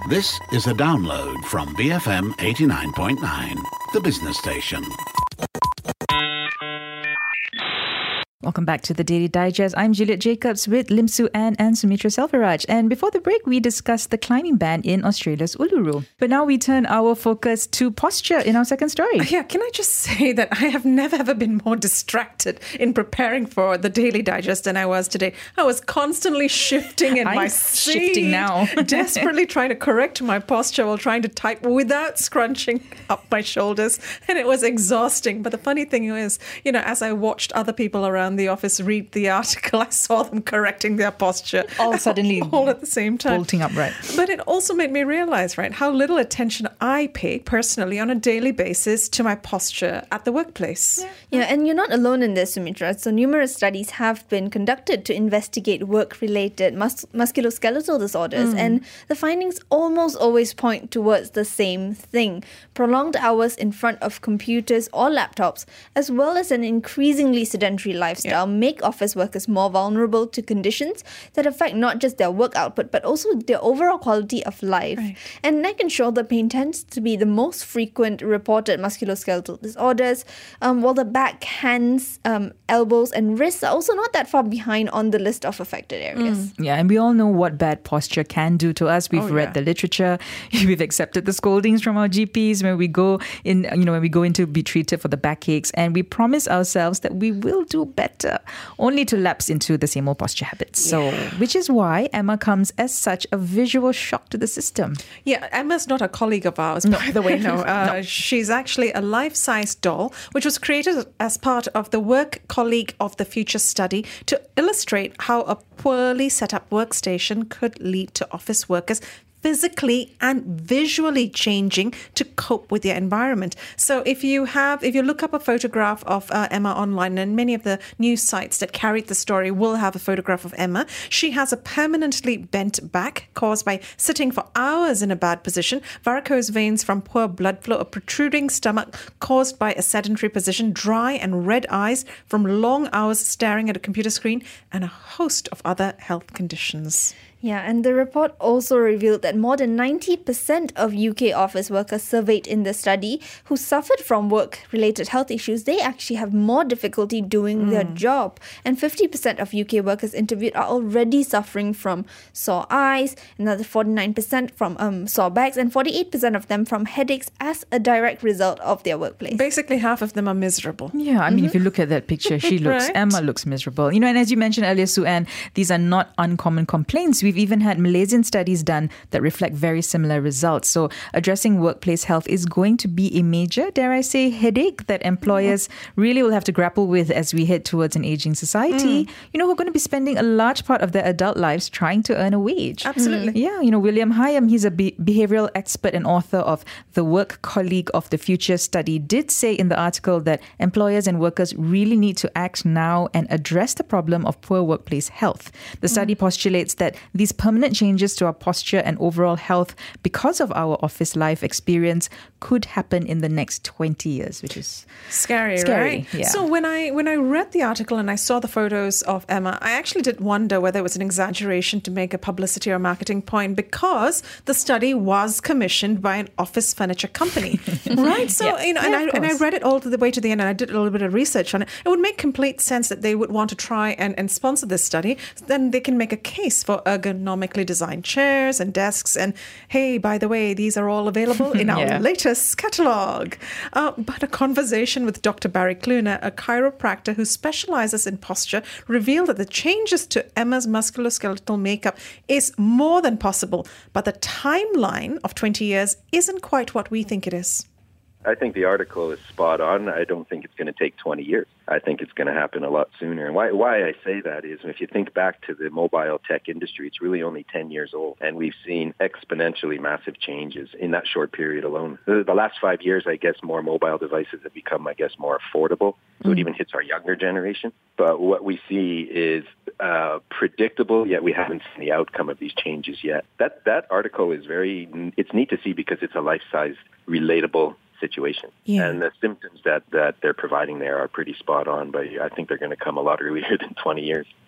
This is a download from BFM 89.9, the business station. Welcome back to the Daily Digest. I'm Juliet Jacobs with Lim Su Ann and Sumitra Selvaraj. And before the break, we discussed the climbing ban in Australia's Uluru. But now we turn our focus to posture in our second story. Yeah, can I just say that I have never ever been more distracted in preparing for the Daily Digest than I was today. I was constantly shifting in my seat. Shifting now. Desperately trying to correct my posture while trying to type without scrunching up my shoulders. And it was exhausting. But the funny thing is, as I watched other people around the office read the article, I saw them correcting their posture all at the same time, bolting upright. But it also made me realize, right, how little attention I pay personally on a daily basis to my posture at the workplace. Yeah, and you're not alone in this, Sumitra. So numerous studies have been conducted to investigate work-related musculoskeletal disorders, and the findings almost always point towards the same thing: prolonged hours in front of computers or laptops, as well as an increasingly sedentary lifestyle, make office workers more vulnerable to conditions that affect not just their work output, but also their overall quality of life. Right. And neck and shoulder pain tends to be the most frequent reported musculoskeletal disorders, while the back, hands, elbows, and wrists are also not that far behind on the list of affected areas. Yeah, and we all know what bad posture can do to us. We've read the literature, we've accepted the scoldings from our GPs when we go in, when we go in to be treated for the backaches, and we promise ourselves that we will do better, only to lapse into the same old posture habits. So, which is why Emma comes as such a visual shock to the system. Yeah, Emma's not a colleague of ours, by the way, no. No. She's actually a life-size doll, which was created as part of the Work Colleague of the Future study to illustrate how a poorly set up workstation could lead to office workers physically and visually changing to cope with their environment. So if you look up a photograph of Emma online, and many of the news sites that carried the story will have a photograph of Emma, she has a permanently bent back caused by sitting for hours in a bad position, varicose veins from poor blood flow, a protruding stomach caused by a sedentary position, dry and red eyes from long hours staring at a computer screen, and a host of other health conditions. Yeah, and the report also revealed that more than 90% of UK office workers surveyed in the study who suffered from work-related health issues, they actually have more difficulty doing their job. And 50% of UK workers interviewed are already suffering from sore eyes, another 49% from sore backs, and 48% of them from headaches as a direct result of their workplace. Basically, half of them are miserable. Yeah, I mean, if you look at that picture, Emma looks miserable. And as you mentioned earlier, Sue Ann, these are not uncommon complaints. We've even had Malaysian studies done that reflect very similar results. So addressing workplace health is going to be a major, dare I say, headache that employers really will have to grapple with as we head towards an aging society. We're going to be spending a large part of their adult lives trying to earn a wage. Absolutely. Yeah, William Hyam, he's a behavioral expert and author of the Work Colleague of the Future study, did say in the article that employers and workers really need to act now and address the problem of poor workplace health. The study postulates that these permanent changes to our posture and overall health because of our office life experience could happen in the next 20 years, which is scary, scary. right? Yeah. So when I read the article and I saw the photos of Emma, I actually did wonder whether it was an exaggeration to make a publicity or marketing point, because the study was commissioned by an office furniture company, right? So and I read it all the way to the end, and I did a little bit of research on it. It would make complete sense that they would want to try and sponsor this study. Then they can make a case for ergonomically designed chairs and desks. And hey, by the way, these are all available in our latest catalogue. But a conversation with Dr. Barry Cluner, a chiropractor who specializes in posture, revealed that the changes to Emma's musculoskeletal makeup is more than possible, but the timeline of 20 years isn't quite what we think it is. I think the article is spot on. I don't think it's going to take 20 years. I think it's going to happen a lot sooner. And why I say that is, if you think back to the mobile tech industry, it's really only 10 years old. And we've seen exponentially massive changes in that short period alone. The last 5 years, I guess, more mobile devices have become, more affordable. So it even hits our younger generation. But what we see is predictable, yet we haven't seen the outcome of these changes yet. That article is it's neat to see because it's a life-size, relatable situation. Yeah. And the symptoms that they're providing there are pretty spot on, but I think they're going to come a lot earlier than 20 years.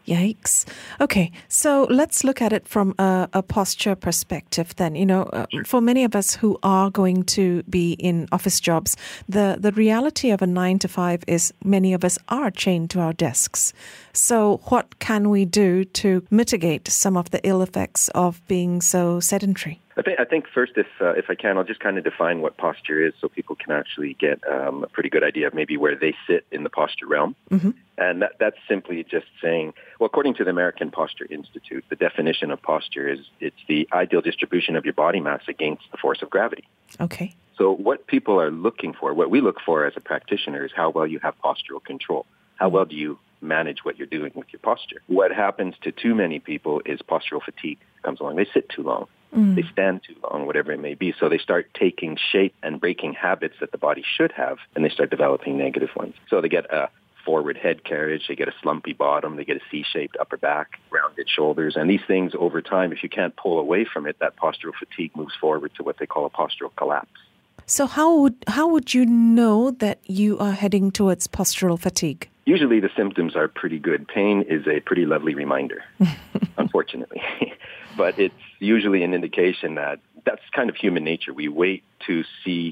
Yikes. Okay, so let's look at it from a posture perspective then. For many of us who are going to be in office jobs, the reality of a 9 to 5 is many of us are chained to our desks. So what can we do to mitigate some of the ill effects of being so sedentary? I think first, if I can, I'll just kind of define what posture is so people can actually get a pretty good idea of maybe where they sit in the posture realm. Mm-hmm. And that's simply just saying, well, according to the American Posture Institute, the definition of posture is it's the ideal distribution of your body mass against the force of gravity. Okay. So what people are looking for, what we look for as a practitioner is how well you have postural control. How well do you manage what you're doing with your posture? What happens to too many people is postural fatigue comes along. They sit too long. They stand too long, whatever it may be. So they start taking shape and breaking habits that the body should have, and they start developing negative ones. So they get a forward head carriage, they get a slumpy bottom, they get a C-shaped upper back, rounded shoulders. And these things over time, if you can't pull away from it, that postural fatigue moves forward to what they call a postural collapse. So how would you know that you are heading towards postural fatigue? Usually the symptoms are pretty good. Pain is a pretty lovely reminder, unfortunately. But it's usually an indication that that's kind of human nature. We wait too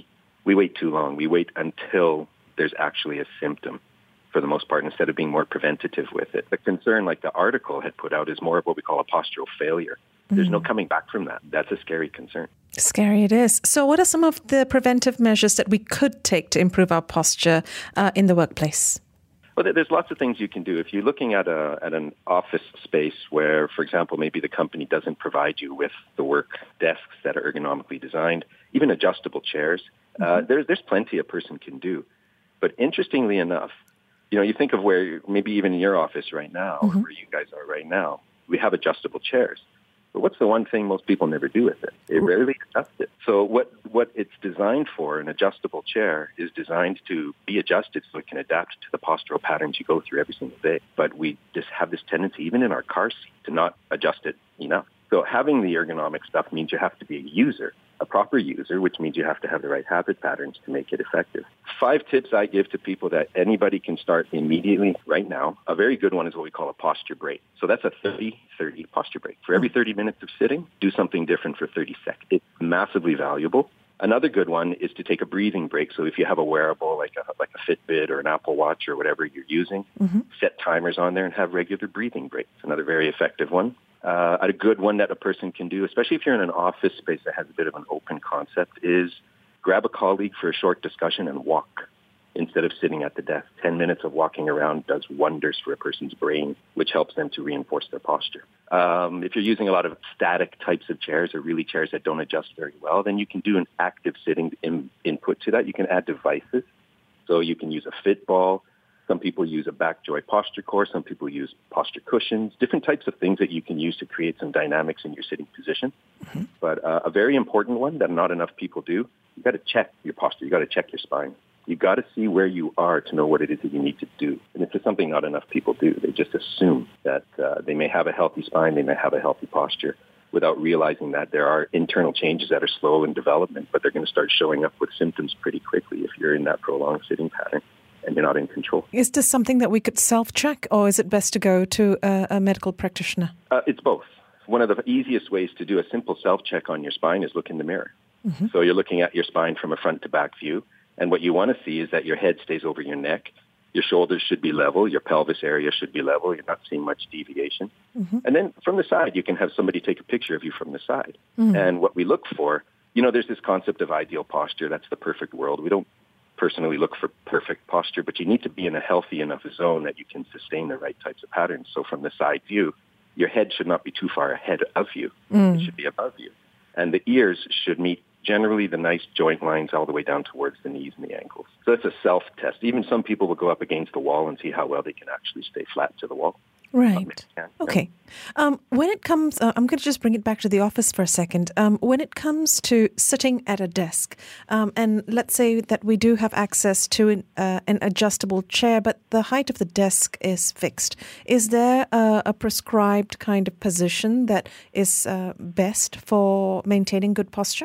long. We wait until there's actually a symptom for the most part, instead of being more preventative with it. The concern, like the article had put out, is more of what we call a postural failure. There's no coming back from that. That's a scary concern. Scary it is. So what are some of the preventive measures that we could take to improve our posture in the workplace? Well, there's lots of things you can do. If you're looking at an office space where, for example, maybe the company doesn't provide you with the work desks that are ergonomically designed, even adjustable chairs, there's plenty a person can do. But interestingly enough, you think of where, maybe even in your office right now, or where you guys are right now, we have adjustable chairs. But what's the one thing most people never do with it? They rarely adjust it. So what it's designed for, an adjustable chair, is designed to be adjusted so it can adapt to the postural patterns you go through every single day. But we just have this tendency, even in our car seat, to not adjust it enough. So having the ergonomic stuff means you have to be a user, a proper user, which means you have to have the right habit patterns to make it effective. 5 tips I give to people that anybody can start immediately right now. A very good one is what we call a posture break. So that's a 30-30 posture break. For every 30 minutes of sitting, do something different for 30 seconds. It's massively valuable. Another good one is to take a breathing break. So if you have a wearable like a Fitbit or an Apple Watch or whatever you're using, set timers on there and have regular breathing breaks. Another very effective one. A good one that a person can do, especially if you're in an office space that has a bit of an open concept, is grab a colleague for a short discussion and walk instead of sitting at the desk. 10 minutes of walking around does wonders for a person's brain, which helps them to reinforce their posture. If you're using a lot of static types of chairs or really chairs that don't adjust very well, then you can do an active sitting input to that. You can add devices. So you can use a Fitball. Some people use a back joy posture core. Some people use posture cushions, different types of things that you can use to create some dynamics in your sitting position. But a very important one that not enough people do, you got to check your posture. You got to check your spine. You got to see where you are to know what it is that you need to do. And it's just something not enough people do. They just assume that they may have a healthy spine, they may have a healthy posture, without realizing that there are internal changes that are slow in development, but they're going to start showing up with symptoms pretty quickly if you're in that prolonged sitting pattern and you're not in control. Is this something that we could self-check, or is it best to go to a medical practitioner? It's both. One of the easiest ways to do a simple self-check on your spine is look in the mirror. So you're looking at your spine from a front to back view, and what you want to see is that your head stays over your neck, your shoulders should be level, your pelvis area should be level, you're not seeing much deviation. And then from the side, you can have somebody take a picture of you from the side. And what we look for, there's this concept of ideal posture. That's the perfect world. We don't personally look for perfect posture, but you need to be in a healthy enough zone that you can sustain the right types of patterns. So from the side view, your head should not be too far ahead of you. It should be above you. And the ears should meet generally the nice joint lines all the way down towards the knees and the ankles. So that's a self-test. Even some people will go up against the wall and see how well they can actually stay flat to the wall. Right. Okay. When it comes, I'm going to just bring it back to the office for a second. When it comes to sitting at a desk, and let's say that we do have access to an adjustable chair, but the height of the desk is fixed. Is there a prescribed kind of position that is best for maintaining good posture?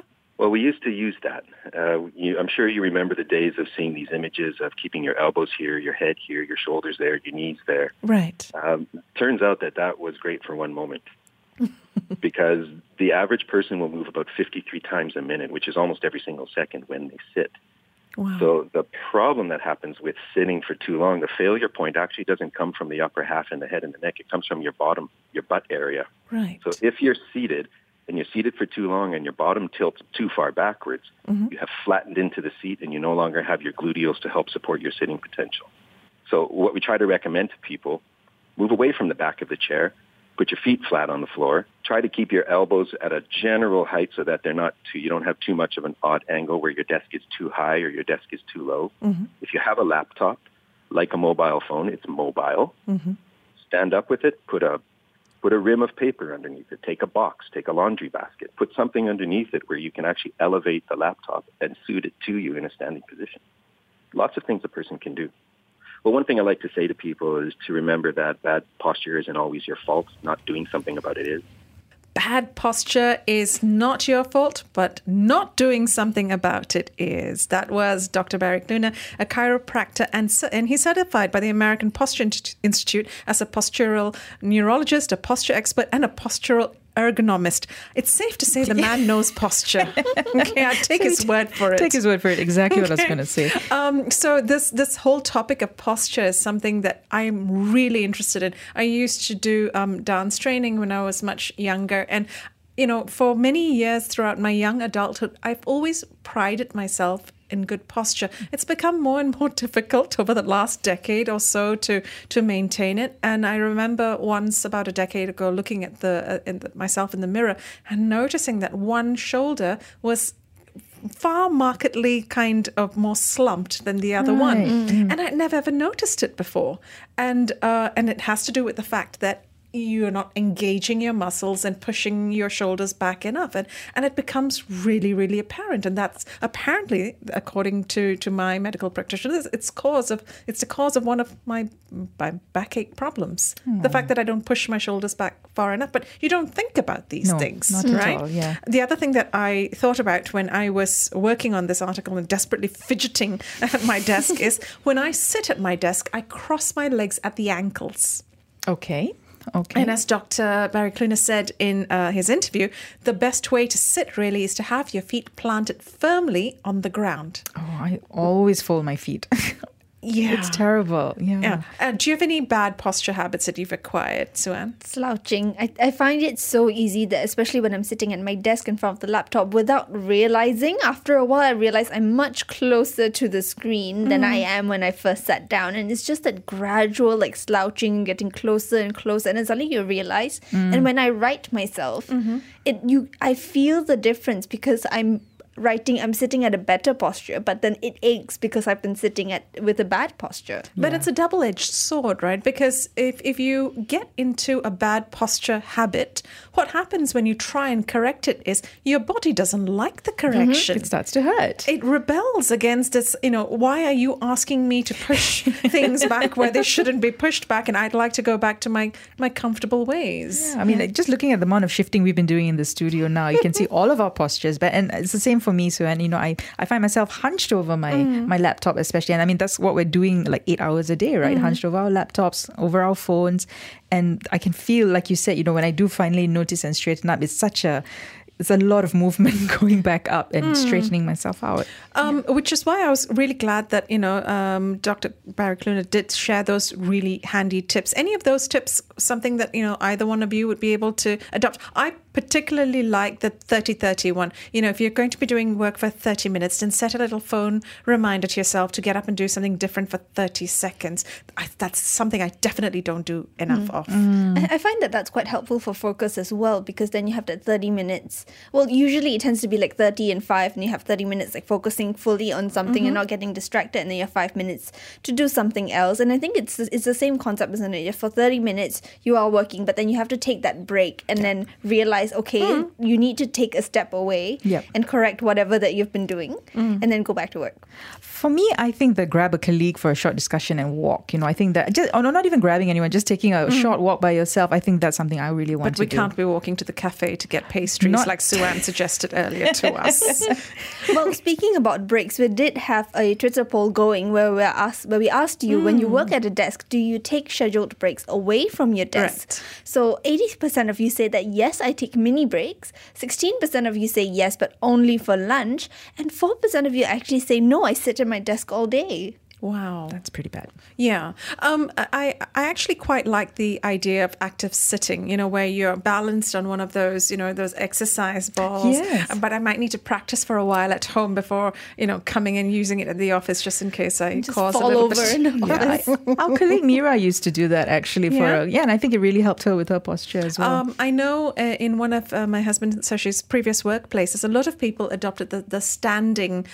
Well, we used to use that. I'm sure you remember the days of seeing these images of keeping your elbows here, your head here, your shoulders there, your knees there. Right. Turns out that was great for one moment because the average person will move about 53 times a minute, which is almost every single second when they sit. Wow. So the problem that happens with sitting for too long, the failure point actually doesn't come from the upper half and the head and the neck. It comes from your bottom, your butt area. Right. So if you're seated and you're seated for too long and your bottom tilts too far backwards, you have flattened into the seat and you no longer have your gluteals to help support your sitting potential. So what we try to recommend to people, move away from the back of the chair, put your feet flat on the floor, try to keep your elbows at a general height so that you don't have too much of an odd angle where your desk is too high or your desk is too low. If you have a laptop, like a mobile phone, it's mobile. Stand up with it, put a rim of paper underneath it, take a box, take a laundry basket, put something underneath it where you can actually elevate the laptop and suit it to you in a standing position. Lots of things a person can do. Well, one thing I like to say to people is to remember that bad posture isn't always your fault. Not doing something about it is. Bad posture is not your fault, but not doing something about it is. That was Dr. Barry Cluner, a chiropractor, and he's certified by the American Posture Institute as a postural neurologist, a posture expert, and a postural ergonomist. It's safe to say the man knows posture. Okay, I take his word for it. Take his word for it. Exactly what I was going to say. So this whole topic of posture is something that I'm really interested in. I used to do dance training when I was much younger, and for many years throughout my young adulthood, I've always prided myself in good posture. It's become more and more difficult over the last decade or so to maintain it. And I remember once about a decade ago looking at myself in the mirror and noticing that one shoulder was far markedly kind of more slumped than the other one. And I'd never ever noticed it before. And it has to do with the fact that you're not engaging your muscles and pushing your shoulders back enough. And it becomes really, really apparent. And that's apparently, according to my medical practitioners, it's the cause of one of my backache problems. The fact that I don't push my shoulders back far enough. But you don't think about these things, not right? at all, yeah. The other thing that I thought about when I was working on this article and desperately fidgeting at my desk is when I sit at my desk, I cross my legs at the ankles. Okay. And as Dr. Barry Cluner said in his interview, the best way to sit really is to have your feet planted firmly on the ground. Oh, I always fold my feet. Yeah. It's terrible. Yeah. Do you have any bad posture habits that you've acquired, Sue-Ann? Slouching. I find it so easy that, especially when I'm sitting at my desk in front of the laptop, without realizing, after a while I realize I'm much closer to the screen than I am when I first sat down. And it's just that gradual slouching and getting closer and closer. And then suddenly you realize. And when I write myself, I feel the difference because I'm sitting at a better posture, but then it aches because I've been sitting with a bad posture. But it's a double-edged sword, right? Because if you get into a bad posture habit, what happens when you try and correct it is your body doesn't like the correction. It starts to hurt. It rebels against this, why are you asking me to push things back where they shouldn't be pushed back, and I'd like to go back to my comfortable ways. Yeah, I mean, just looking at the amount of shifting we've been doing in the studio now, you can see all of our postures. And it's the same for me, so I find myself hunched over my laptop especially, and I mean that's what we're doing like 8 hours a day, right? Hunched over our laptops, over our phones, and I can feel, like you said, when I do finally notice and straighten up, it's a lot of movement going back up and straightening myself out. Which is why I was really glad that, Dr. Barry Cluner did share those really handy tips. Any of those tips, something that, either one of you would be able to adopt? I particularly like the 30-30 one. If you're going to be doing work for 30 minutes, then set a little phone reminder to yourself to get up and do something different for 30 seconds. That's something I definitely don't do enough of. I find that that's quite helpful for focus as well, because then you have that 30 minutes. Well, usually it tends to be like 30 and 5, and you have 30 minutes like focusing fully on something and not getting distracted, and then you have 5 minutes to do something else. And I think it's the same concept, isn't it? For 30 minutes, you are working, but then you have to take that break and then realize realize, okay, you need to take a step away and correct whatever that you've been doing and then go back to work? For me, I think that grab a colleague for a short discussion and walk. I think that not even grabbing anyone, just taking a short walk by yourself. I think that's something I really want to do. But we can't be walking to the cafe to get pastries like Sue-Ann suggested earlier to us. Well, speaking about breaks, we did have a Twitter poll going where we asked you, when you work at a desk, do you take scheduled breaks away from your desk? Right. So 80% of you say that yes, I take mini breaks. 16% of you say yes, but only for lunch. And 4% of you actually say no, I sit at my desk all day. Wow. That's pretty bad. Yeah. I actually quite like the idea of active sitting, where you're balanced on one of those, those exercise balls. Yes. But I might need to practice for a while at home before, coming and using it at the office just in case I cause a little bit. Our colleague Mira used to do that actually and I think it really helped her with her posture as well. I know in one of my husband Sashi's previous workplaces, a lot of people adopted the standing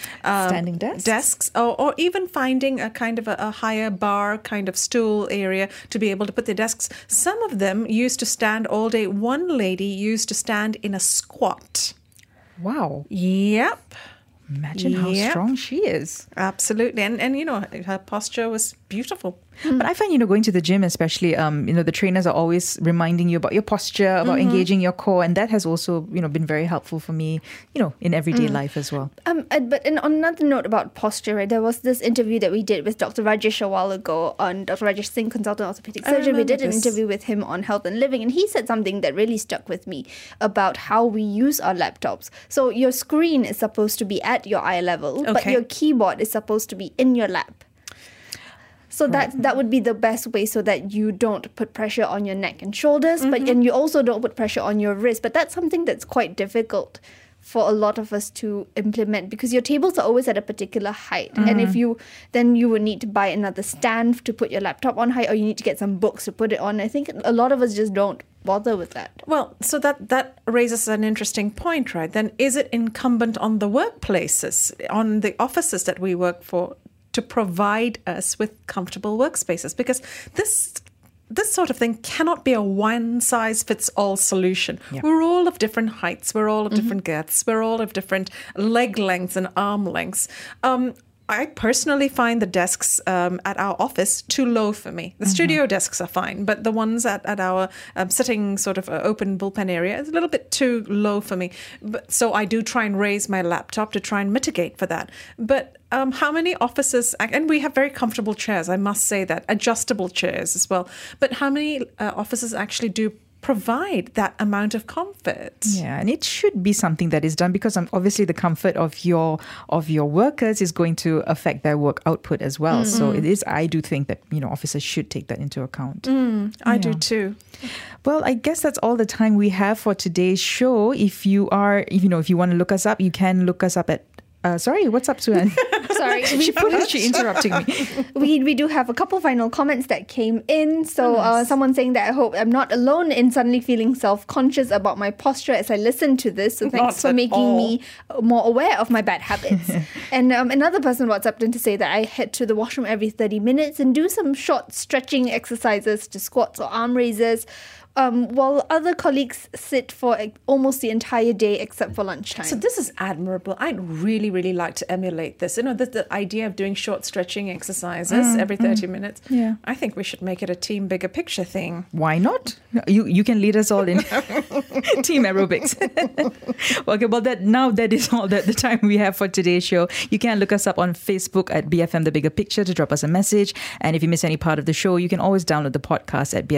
desks or even finding a kind of a higher bar kind of stool area to be able to put their desks. Some of them used to stand all day. One lady used to stand in a squat. Wow. Yep. Imagine how strong she is. Absolutely. And her posture was beautiful. But I find, going to the gym especially, the trainers are always reminding you about your posture, about engaging your core. And that has also, been very helpful for me, in everyday life as well. But on another note about posture, right, there was this interview that we did with Dr. Rajesh a while ago on Dr. Rajesh Singh, consultant orthopedic surgeon. We did an interview with him on health and living. And he said something that really stuck with me about how we use our laptops. So your screen is supposed to be at your eye level, but your keyboard is supposed to be in your lap. So that would be the best way so that you don't put pressure on your neck and shoulders, and you also don't put pressure on your wrist. But that's something that's quite difficult for a lot of us to implement because your tables are always at a particular height. And if you would need to buy another stand to put your laptop on height, or you need to get some books to put it on. I think a lot of us just don't bother with that. Well, so that raises an interesting point, right? Then is it incumbent on the workplaces, on the offices that we work for, to provide us with comfortable workspaces? Because this sort of thing cannot be a one-size-fits-all solution. Yeah. We're all of different heights. We're all of different girths. We're all of different leg lengths and arm lengths. I personally find the desks at our office too low for me. The studio desks are fine, but the ones at our sitting sort of open bullpen area is a little bit too low for me. So I do try and raise my laptop to try and mitigate for that. But how many offices, and we have very comfortable chairs, I must say that, adjustable chairs as well. But how many offices actually do provide that amount of comfort? Yeah, and it should be something that is done because obviously the comfort of your workers is going to affect their work output as well. So it is. I do think that officers should take that into account. I do too. Well, I guess that's all the time we have for today's show. If you want to look us up, you can look us up at. Sorry, what's up, Sue-Ann? Sorry, she interrupting me. We do have a couple final comments that came in. So someone saying that I hope I'm not alone in suddenly feeling self-conscious about my posture as I listen to this. So thanks for making me more aware of my bad habits. And another person WhatsApped in to say that I head to the washroom every 30 minutes and do some short stretching exercises to squats or arm raises. While other colleagues sit for almost the entire day except for lunchtime. So this is admirable. I'd really, really like to emulate this. The idea of doing short stretching exercises every 30 minutes. Yeah. I think we should make it a team bigger picture thing. Why not? You can lead us all in team aerobics. Okay, well that is all the time we have for today's show. You can look us up on Facebook at BFM The Bigger Picture to drop us a message. And if you miss any part of the show, you can always download the podcast at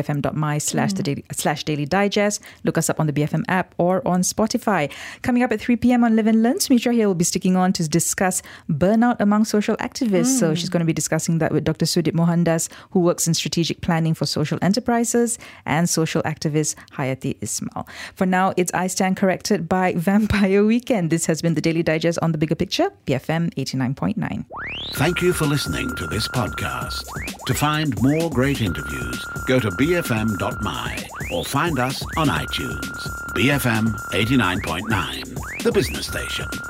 bfm.my/daily digest. Look us up on the BFM app or on Spotify. Coming up at 3 p.m. on Live and Learn, Sumitra here will be sticking on to discuss burnout among social activists. So she's going to be discussing that with Dr. Sudip Mohandas, who works in strategic planning for social enterprises, and social activist Hayati Ismail. For now, it's I Stand Corrected by Vampire Weekend. This has been the Daily Digest on The Bigger Picture, BFM 89.9. Thank you for listening to this podcast. To find more great interviews, go to bfm.my or find us on iTunes. BFM 89.9, the business station.